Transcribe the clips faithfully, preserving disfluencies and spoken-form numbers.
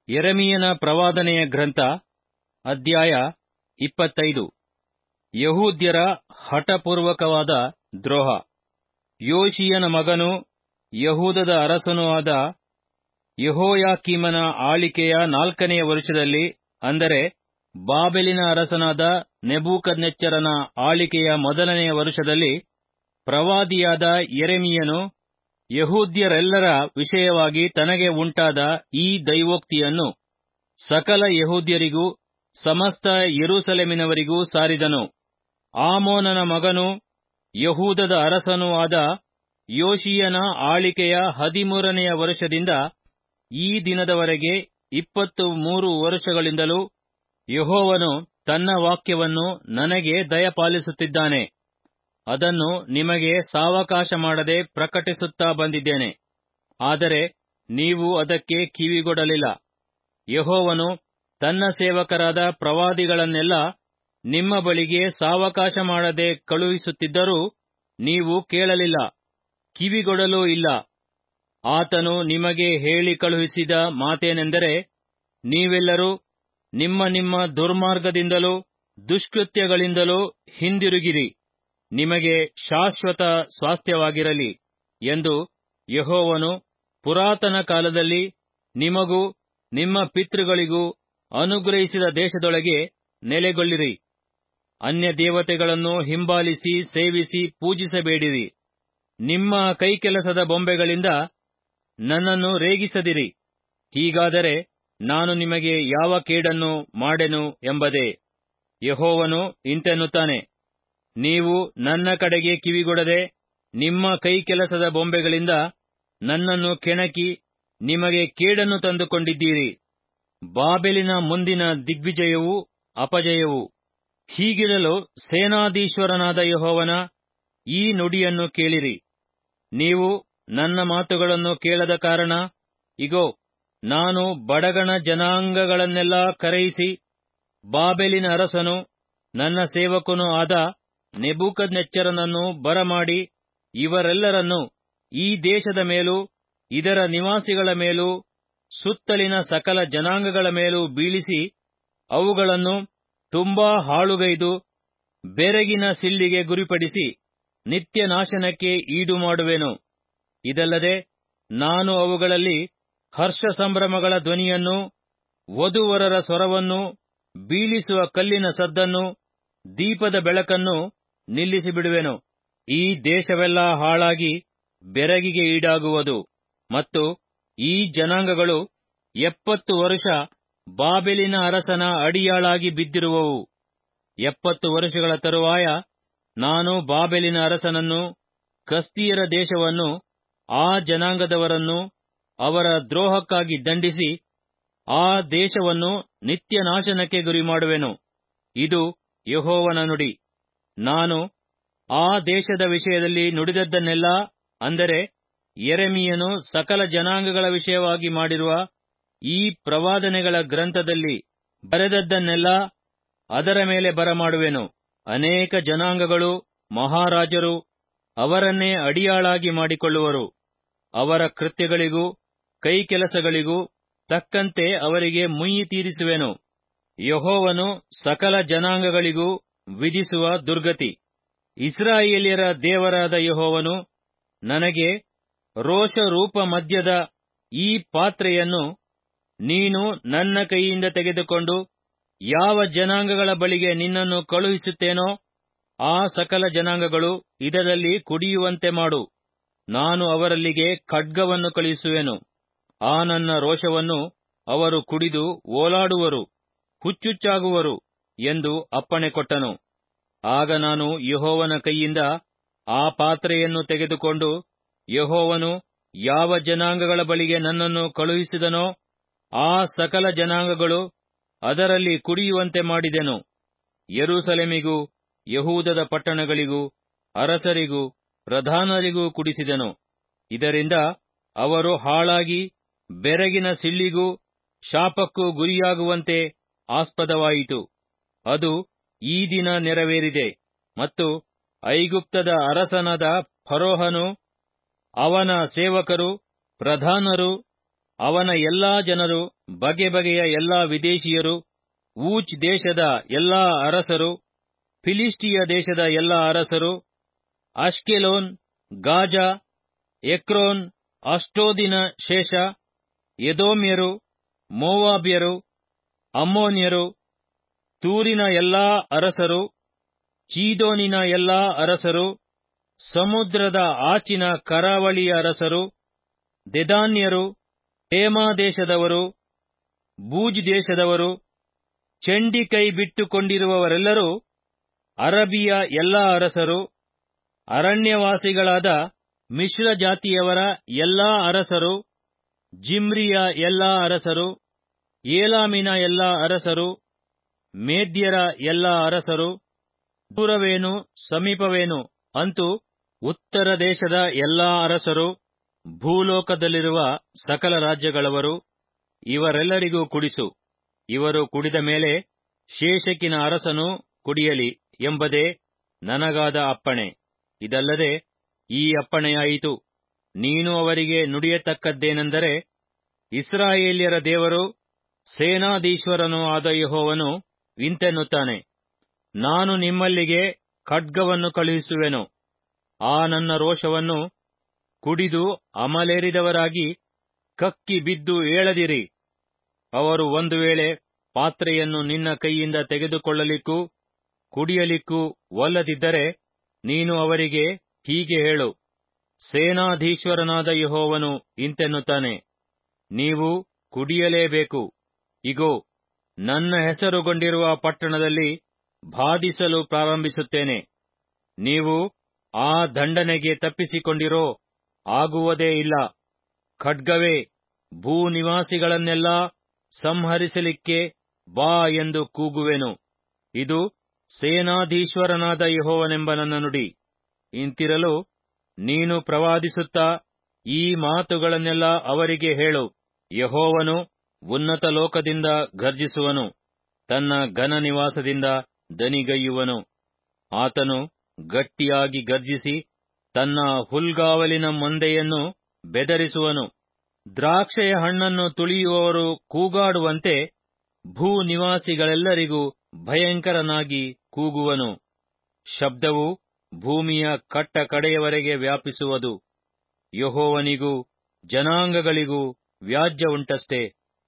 ಯೆರೆಮೀಯನ ಪ್ರವಾದನೆಯ ಗ್ರಂಥ ಅಧ್ಯಾಯ ಇಪ್ಪತ್ತೈದು. ಯಹೂದ್ಯರ ಹಠಪೂರ್ವಕವಾದ ದ್ರೋಹ. ಯೋಷೀಯನ ಮಗನೂ ಯಹೂದದ ಅರಸನೂ ಆದ ಯೆಹೋಯಾಕೀಮನ ಆಳಿಕೆಯ ನಾಲ್ಕನೆಯ ವರುಷದಲ್ಲಿ, ಅಂದರೆ ಬಾಬೆಲಿನ ಅರಸನಾದ ನೆಬೂಕದ್ನೆಚ್ಚರನ ಆಳಿಕೆಯ ಮೊದಲನೆಯ ವರುಷದಲ್ಲಿ, ಪ್ರವಾದಿಯಾದ ಯೆರೆಮೀಯನು ಯಹೂದ್ಯರೆಲ್ಲರ ವಿಷಯವಾಗಿ ತನಗೆ ಉಂಟಾದ ಈ ದೈವೋಕ್ತಿಯನ್ನು ಸಕಲ ಯಹೂದ್ಯರಿಗೂ ಸಮಸ್ತ ಯೆರೂಸಲೇಮಿನವರಿಗೂ ಸಾರಿದನು. ಆಮೋನನ ಮಗನೂ ಯಹೂದದ ಅರಸನೂ ಆದ ಯೋಷೀಯನ ಆಳಿಕೆಯ ಹದಿಮೂರನೆಯ ವರುಷದಿಂದ ಈ ದಿನದವರೆಗೆ ಇಪ್ಪತ್ತು ಮೂರು ವರುಷಗಳಿಂದಲೂ ಯೆಹೋವನು ತನ್ನ ವಾಕ್ಯವನ್ನು ನನಗೆ ದಯಪಾಲಿಸುತ್ತಿದ್ದಾನೆ. ಅದನ್ನು ನಿಮಗೆ ಸಾವಕಾಶ ಮಾಡದೆ ಪ್ರಕಟಿಸುತ್ತಾ ಬಂದಿದ್ದೇನೆ. ಆದರೆ ನೀವು ಅದಕ್ಕೆ ಕಿವಿಗೊಡಲಿಲ್ಲ. ಯೆಹೋವನು ತನ್ನ ಸೇವಕರಾದ ಪ್ರವಾದಿಗಳನ್ನೆಲ್ಲ ನಿಮ್ಮ ಬಳಿಗೆ ಸಾವಕಾಶ ಮಾಡದೆ ಕಳುಹಿಸುತ್ತಿದ್ದರೂ ನೀವು ಕೇಳಲಿಲ್ಲ, ಕಿವಿಗೊಡಲೂ ಇಲ್ಲ. ಆತನು ನಿಮಗೆ ಹೇಳಿ ಕಳುಹಿಸಿದ ಮಾತೇನೆಂದರೆ, ನೀವೆಲ್ಲರೂ ನಿಮ್ಮ ನಿಮ್ಮ ದುರ್ಮಾರ್ಗದಿಂದಲೂ ದುಷ್ಕೃತ್ಯಗಳಿಂದಲೂ ಹಿಂದಿರುಗಿರಿ, ನಿಮಗೆ ಶಾಶ್ವತ ಸ್ವಾಸ್ಥ್ಯವಾಗಿರಲಿ ಎಂದು ಯೆಹೋವನು ಪುರಾತನ ಕಾಲದಲ್ಲಿ ನಿಮಗೂ ನಿಮ್ಮ ಪಿತೃಗಳಿಗೂ ಅನುಗ್ರಹಿಸಿದ ದೇಶದೊಳಗೆ ನೆಲೆಗೊಳ್ಳಿರಿ. ಅನ್ಯ ದೇವತೆಗಳನ್ನು ಹಿಂಬಾಲಿಸಿ ಸೇವಿಸಿ ಪೂಜಿಸಬೇಡಿರಿ. ನಿಮ್ಮ ಕೈಕೆಲಸದ ಬೊಂಬೆಗಳಿಂದ ನನ್ನನ್ನು ರೇಗಿಸದಿರಿ. ಹೀಗಾದರೆ ನಾನು ನಿಮಗೆ ಯಾವ ಕೇಡನ್ನು ಮಾಡೆನು ಎಂಬುದೇ. ಯೆಹೋವನು ಇಂತೆನ್ನುತ್ತಾನೆ, ನೀವು ನನ್ನ ಕಡೆಗೆ ಕಿವಿಗೊಡದೆ ನಿಮ್ಮ ಕೈಕೆಲಸದ ಬೊಂಬೆಗಳಿಂದ ನನ್ನನ್ನು ಕೆಣಕಿ ನಿಮಗೆ ಕೇಡನ್ನು ತಂದುಕೊಂಡಿದ್ದೀರಿ. ಬಾಬೆಲಿನ ಮುಂದಿನ ದಿಗ್ವಿಜಯವೂ ಅಪಜಯವೂ. ಹೀಗಿರಲು ಸೇನಾಧೀಶ್ವರನಾದ ಯೆಹೋವನ ಈ ನುಡಿಯನ್ನು ಕೇಳಿರಿ. ನೀವು ನನ್ನ ಮಾತುಗಳನ್ನು ಕೇಳದ ಕಾರಣ, ಇಗೋ, ನಾನು ಬಡಗಣ ಜನಾಂಗಗಳನ್ನೆಲ್ಲಾ ಕರೆಯಿಸಿ ಬಾಬೆಲಿನ ಅರಸನು ನನ್ನ ಸೇವಕನೂ ಆದ ನೆಬೂಕದ್ನೆಚ್ಚರನನ್ನು ಬರಮಾಡಿ ಇವರೆಲ್ಲರನ್ನೂ ಈ ದೇಶದ ಮೇಲೂ ಇದರ ನಿವಾಸಿಗಳ ಮೇಲೂ ಸುತ್ತಲಿನ ಸಕಲ ಜನಾಂಗಗಳ ಮೇಲೂ ಬೀಳಿಸಿ ಅವುಗಳನ್ನು ತುಂಬಾ ಹಾಳುಗೈದು ಬೆರಗಿನ ಸಿಳ್ಳಿಗೆ ಗುರಿಪಡಿಸಿ ನಿತ್ಯ ನಾಶನಕ್ಕೆ ಈಡು ಮಾಡುವೆನು. ಇದಲ್ಲದೆ ನಾನು ಅವುಗಳಲ್ಲಿ ಹರ್ಷ ಸಂಭ್ರಮಗಳ ಧ್ವನಿಯನ್ನೂ ವಧೂವರರ ಸ್ವರವನ್ನೂ ಬೀಳಿಸುವ ಕಲ್ಲಿನ ಸದ್ದನ್ನೂ ದೀಪದ ಬೆಳಕನ್ನೂ ನಿಲ್ಲಿಸಿಬಿಡುವೆನು. ಈ ದೇಶವೆಲ್ಲಾ ಹಾಳಾಗಿ ಬೆರಗಿಗೆ ಈಡಾಗುವುದು ಮತ್ತು ಈ ಜನಾಂಗಗಳು ಎಪ್ಪತ್ತು ವರುಷ ಬಾಬೆಲಿನ ಅರಸನ ಅಡಿಯಾಳಾಗಿ ಬಿದ್ದಿರುವವು. ಎಪ್ಪತ್ತು ವರುಷಗಳ ತರುವಾಯ ನಾನು ಬಾಬೆಲಿನ ಅರಸನನ್ನು, ಕಸ್ದೀಯರ ದೇಶವನ್ನು, ಆ ಜನಾಂಗದವರನ್ನು ಅವರ ದ್ರೋಹಕ್ಕಾಗಿ ದಂಡಿಸಿ ಆ ದೇಶವನ್ನು ನಿತ್ಯ ನಾಶನಕ್ಕೆ ಗುರಿಮಾಡುವೆನು. ಇದು ಯೆಹೋವನ ನುಡಿ. ನಾನು ಆ ದೇಶದ ವಿಷಯದಲ್ಲಿ ನುಡಿದದ್ದನ್ನೆಲ್ಲಾ, ಅಂದರೆ ಯೆರೆಮೀಯನು ಸಕಲ ಜನಾಂಗಗಳ ವಿಷಯವಾಗಿ ಮಾಡಿರುವ ಈ ಪ್ರವಾದನೆಗಳ ಗ್ರಂಥದಲ್ಲಿ ಬರೆದದ್ದನ್ನೆಲ್ಲಾ ಅದರ ಮೇಲೆ ಬರಮಾಡುವೆನು. ಅನೇಕ ಜನಾಂಗಗಳು, ಮಹಾರಾಜರು ಅವರನ್ನೇ ಅಡಿಯಾಳಾಗಿ ಮಾಡಿಕೊಳ್ಳುವರು. ಅವರ ಕೃತ್ಯಗಳಿಗೂ ಕೈಕೆಲಸಗಳಿಗೂ ತಕ್ಕಂತೆ ಅವರಿಗೆ ಮುಯ್ಯಿ ತೀರಿಸುವೆನು. ಯೆಹೋವನು ಸಕಲ ಜನಾಂಗಗಳಿಗೂ ವಿಧಿಸುವ ದುರ್ಗತಿ. ಇಸ್ರಾಯೇಲ್ಯರ ದೇವರಾದ ಯೆಹೋವನು ನನಗೆ, ರೋಷರೂಪ ಮದ್ಯದ ಈ ಪಾತ್ರೆಯನ್ನು ನೀನು ನನ್ನ ಕೈಯಿಂದ ತೆಗೆದುಕೊಂಡು ಯಾವ ಜನಾಂಗಗಳ ಬಳಿಗೆ ನಿನ್ನನ್ನು ಕಳುಹಿಸುತ್ತೇನೋ ಆ ಸಕಲ ಜನಾಂಗಗಳು ಇದರಲ್ಲಿ ಕುಡಿಯುವಂತೆ ಮಾಡು. ನಾನು ಅವರಲ್ಲಿಗೆ ಖಡ್ಗವನ್ನು ಕಳುಹಿಸುವೆನು. ಆ ನನ್ನ ರೋಷವನ್ನು ಅವರು ಕುಡಿದು ಓಲಾಡುವರು, ಹುಚ್ಚುಚ್ಚಾಗುವರು ಎಂದು ಅಪ್ಪಣೆ ಕೊಟ್ಟನು. ಆಗ ನಾನು ಯೆಹೋವನ ಕೈಯಿಂದ ಆ ಪಾತ್ರೆಯನ್ನು ತೆಗೆದುಕೊಂಡು ಯೆಹೋವನು ಯಾವ ಜನಾಂಗಗಳ ಬಳಿಗೆ ನನ್ನನ್ನು ಕಳುಹಿಸಿದನೋ ಆ ಸಕಲ ಜನಾಂಗಗಳು ಅದರಲ್ಲಿ ಕುಡಿಯುವಂತೆ ಮಾಡಿದೆನು. ಯೆರೂಸಲೇಮಿಗೂ ಯಹೂದದ ಪಟ್ಟಣಗಳಿಗೂ ಅರಸರಿಗೂ ಪ್ರಧಾನರಿಗೂ ಕುಡಿಸಿದೆನು. ಇದರಿಂದ ಅವರು ಹಾಳಾಗಿ ಬೆರಗಿನ ಸಿಳ್ಳಿಗೂ ಶಾಪಕ್ಕೂ ಗುರಿಯಾಗುವಂತೆ ಆಸ್ಪದವಾಯಿತು. ಅದು ಈ ದಿನ ನೆರವೇರಿದೆ. ಮತ್ತು ಐಗುಪ್ತದ ಅರಸನಾದ ಫರೋಹನು, ಅವನ ಸೇವಕರು, ಪ್ರಧಾನರು, ಅವನ ಎಲ್ಲಾ ಜನರು, ಬಗೆ ಬಗೆಯ ಎಲ್ಲಾ ವಿದೇಶಿಯರು, ಊಚ್ ದೇಶದ ಎಲ್ಲಾ ಅರಸರು, ಫಿಲಿಷ್ಟಿಯ ದೇಶದ ಎಲ್ಲಾ ಅರಸರು, ಅಷ್ಕೆಲೋನ್, ಗಾಜಾ, ಎಕ್ರೋನ್, ಅಷ್ಟೋದಿನ ಶೇಷ, ಎದೋಮ್ಯರು, ಮೋವಾಬ್ಯರು, ಅಮ್ಮೋನ್ಯರು, ತೂರಿನ ಎಲ್ಲಾ ಅರಸರು, ಚೀದೋನಿನ ಎಲ್ಲಾ ಅರಸರು, ಸಮುದ್ರದ ಆಚಿನ ಕರಾವಳಿಯ ಅರಸರು, ದೆದಾನ್ಯರು, ತೇಮಾ ದೇಶದವರು, ಬೂಜ್ ದೇಶದವರು, ಚಂಡಿ ಕೈ ಬಿಟ್ಟುಕೊಂಡಿರುವವರೆಲ್ಲರೂ, ಅರಬಿಯ ಎಲ್ಲಾ ಅರಸರು, ಅರಣ್ಯವಾಸಿಗಳಾದ ಮಿಶ್ರ ಜಾತಿಯವರ ಎಲ್ಲಾ ಅರಸರು, ಜಿಮ್ರಿಯ ಎಲ್ಲಾ ಅರಸರು, ಏಲಾಮಿನ ಎಲ್ಲಾ ಅರಸರು, ಮೇದ್ಯರ ಎಲ್ಲಾ ಅರಸರು, ದೂರವೇನು ಸಮೀಪವೇನು ಅಂತೂ ಉತ್ತರ ದೇಶದ ಎಲ್ಲಾ ಅರಸರು, ಭೂಲೋಕದಲ್ಲಿರುವ ಸಕಲ ರಾಜ್ಯಗಳವರು, ಇವರೆಲ್ಲರಿಗೂ ಕುಡಿಸು. ಇವರು ಕುಡಿದ ಮೇಲೆ ಶೇಷಕಿನ ಅರಸನು ಕುಡಿಯಲಿ ಎಂಬುದೇ ನನಗಾದ ಅಪ್ಪಣೆ. ಇದಲ್ಲದೆ ಈ ಅಪ್ಪಣೆಯಾಯಿತು, ನೀನು ಅವರಿಗೆ ನುಡಿಯತಕ್ಕದ್ದೇನೆಂದರೆ, ಇಸ್ರಾಯೇಲ್ಯರ ದೇವರು, ಸೇನಾಧೀಶ್ವರನೂ ಆದ ಯೆಹೋವನು ಇಂತೆನ್ನುತ್ತಾನೆ, ನಾನು ನಿಮ್ಮಲ್ಲಿಗೆ ಖಡ್ಗವನ್ನು ಕಳುಹಿಸುವೆನು. ಆ ನನ್ನ ರೋಷವನ್ನು ಕುಡಿದು ಅಮಲೇರಿದವರಾಗಿ ಕಕ್ಕಿ ಬಿದ್ದು ಏಳದಿರಿ. ಅವರು ಒಂದು ವೇಳೆ ಪಾತ್ರೆಯನ್ನು ನಿನ್ನ ಕೈಯಿಂದ ತೆಗೆದುಕೊಳ್ಳಲಿಕ್ಕೂ ಕುಡಿಯಲಿಕ್ಕೂ ಒಲ್ಲದಿದ್ದರೆ, ನೀನು ಅವರಿಗೆ ಹೀಗೆ ಹೇಳು, ಸೇನಾಧೀಶ್ವರನಾದ ಯೆಹೋವನು ಇಂತೆನ್ನುತ್ತಾನೆ, ನೀವು ಕುಡಿಯಲೇಬೇಕು. ಇಗೋ, ನನ್ನ ಹೆಸರುಗೊಂಡಿರುವ ಪಟ್ಟಣದಲ್ಲಿ ಬಾಧಿಸಲು ಪ್ರಾರಂಭಿಸುತ್ತೇನೆ. ನೀವು ಆ ದಂಡನೆಗೆ ತಪ್ಪಿಸಿಕೊಂಡಿರೋ ಆಗುವುದೇ ಇಲ್ಲ. ಖಡ್ಗವೇ, ಭೂನಿವಾಸಿಗಳನ್ನೆಲ್ಲಾ ಸಂಹರಿಸಲಿಕ್ಕೆ ಬಾ ಎಂದು ಕೂಗುವೆನು. ಇದು ಸೇನಾಧೀಶ್ವರನಾದ ಯೆಹೋವನೆಂಬ ನನ್ನ ನುಡಿ. ಇಂತಿರಲು ನೀನು ಪ್ರವಾದಿಸುತ್ತಾ ಈ ಮಾತುಗಳನ್ನೆಲ್ಲ ಅವರಿಗೆ ಹೇಳು. ಯೆಹೋವನು ಉನ್ನತ ಲೋಕದಿಂದ ಗರ್ಜಿಸುವನು, ತನ್ನ ಘನ ನಿವಾಸದಿಂದ ದನಿಗೈಯುವನು. ಆತನು ಗಟ್ಟಿಯಾಗಿ ಗರ್ಜಿಸಿ ತನ್ನ ಹುಲ್ಗಾವಲಿನ ಮಂದೆಯನ್ನು ಬೆದರಿಸುವನು. ದ್ರಾಕ್ಷೆಯ ಹಣ್ಣನ್ನು ತುಳಿಯುವವರು ಕೂಗಾಡುವಂತೆ ಭೂನಿವಾಸಿಗಳೆಲ್ಲರಿಗೂ ಭಯಂಕರನಾಗಿ ಕೂಗುವನು. ಶಬ್ದವು ಭೂಮಿಯ ಕಟ್ಟ ಕಡೆಯವರೆಗೆ ವ್ಯಾಪಿಸುವುದು. ಯೆಹೋವನಿಗೂ ಜನಾಂಗಗಳಿಗೂ ವ್ಯಾಜ್ಯ ಉಂಟಷ್ಟೇ.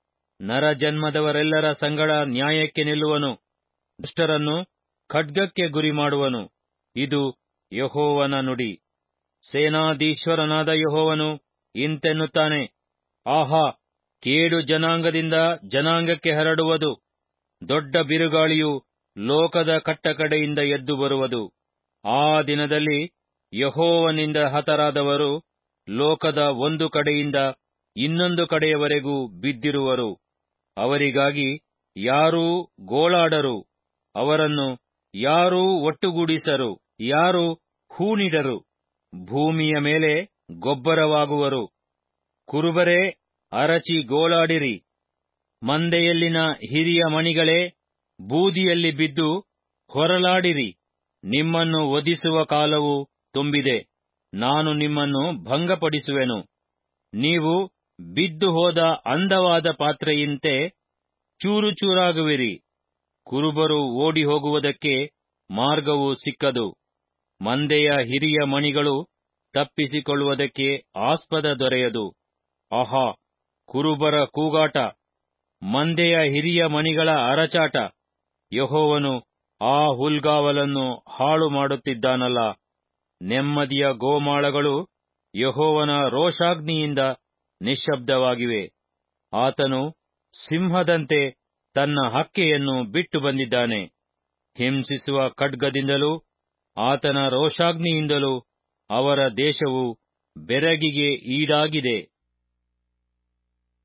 ನರಜನ್ಮದವರೆಲ್ಲರ ಸಂಗಡ ನ್ಯಾಯಕ್ಕೆ ನಿಲ್ಲುವನು, ದುಷ್ಟರನ್ನು ಖಡ್ಗಕ್ಕೆ ಗುರಿಮಾಡುವನು. ಇದು ಯೆಹೋವನ ನುಡಿ. ಸೇನಾಧೀಶ್ವರನಾದ ಯೆಹೋವನು ಇಂತೆನ್ನುತ್ತಾನೆ, ಆಹಾ, ಕೇಡು ಜನಾಂಗದಿಂದ ಜನಾಂಗಕ್ಕೆ ಹರಡುವುದು. ದೊಡ್ಡ ಬಿರುಗಾಳಿಯು ಲೋಕದ ಕಟ್ಟಕಡೆಯಿಂದ ಎದ್ದು ಬರುವುದು. ಆ ದಿನದಲ್ಲಿ ಯೆಹೋವನಿಂದ ಹತರಾದವರು ಲೋಕದ ಒಂದು ಕಡೆಯಿಂದ ಇನ್ನೊಂದು ಕಡೆಯವರೆಗೂ ಬಿದ್ದಿರುವರು. ಅವರಿಗಾಗಿ ಯಾರೂ ಗೋಳಾಡರು, ಅವರನ್ನು ಯಾರೂ ಒಟ್ಟುಗೂಡಿಸರು, ಯಾರೂ ಹೂಣಿಡರು. ಭೂಮಿಯ ಮೇಲೆ ಗೊಬ್ಬರವಾಗುವರು. ಕುರುಬರೇ, ಅರಚಿ ಗೋಳಾಡಿರಿ. ಮಂದೆಯಲ್ಲಿನ ಹಿರಿಯ ಮಣಿಗಳೇ, ಬೂದಿಯಲ್ಲಿ ಬಿದ್ದು ಹೊರಲಾಡಿರಿ. ನಿಮ್ಮನ್ನು ವಧಿಸುವ ಕಾಲವು ತುಂಬಿದೆ. ನಾನು ನಿಮ್ಮನ್ನು ಭಂಗಪಡಿಸುವೆನು. ನೀವು ಬಿದ್ದು ಹೋದ ಅಂದವಾದ ಪಾತ್ರೆಯಂತೆ ಚೂರು ಚೂರಾಗುವಿರಿ. ಕುರುಬರು ಓಡಿ ಹೋಗುವುದಕ್ಕೆ ಮಾರ್ಗವು ಸಿಕ್ಕದು. ಮಂದೆಯ ಹಿರಿಯ ಮಣಿಗಳು ತಪ್ಪಿಸಿಕೊಳ್ಳುವುದಕ್ಕೆ ಆಸ್ಪದ ದೊರೆಯದು. ಆಹಾ, ಕುರುಬರ ಕೂಗಾಟ, ಮಂದೆಯ ಹಿರಿಯ ಮಣಿಗಳ ಅರಚಾಟ. ಯೆಹೋವನು ಆ ಹುಲ್ಗಾವಲನ್ನು ಹಾಳು ಮಾಡುತ್ತಿದ್ದಾನಲ್ಲ. ನೆಮ್ಮದಿಯ ಗೋಮಾಳಗಳು ಯೆಹೋವನ ರೋಷಾಗ್ನಿಯಿಂದ ನಿಶ್ಶಬ್ದವಾಗಿವೆ. ಆತನು ಸಿಂಹದಂತೆ ತನ್ನ ಹಕ್ಕೆಯನ್ನು ಬಿಟ್ಟು ಬಂದಿದ್ದಾನೆ. ಹಿಂಸಿಸುವ ಖಡ್ಗದಿಂದಲೂ ಆತನ ರೋಷಾಗ್ನಿಯಿಂದಲೂ ಅವರ ದೇಶವು ಬೆರಗಿಗೆ ಈಡಾಗಿದೆ.